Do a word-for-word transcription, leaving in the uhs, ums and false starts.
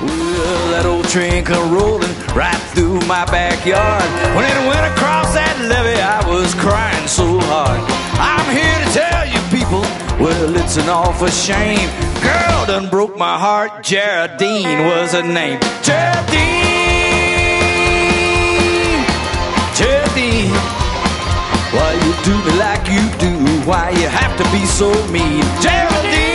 Well, that old train come rolling right through my backyard. When it went across that levee, I was crying so hard. I'm here to tell you people, well, it's an awful shame. Girl done broke my heart. Geraldine was her name. Geraldine, Geraldine, why you do me like you do? Why you have to be so mean? Geraldine.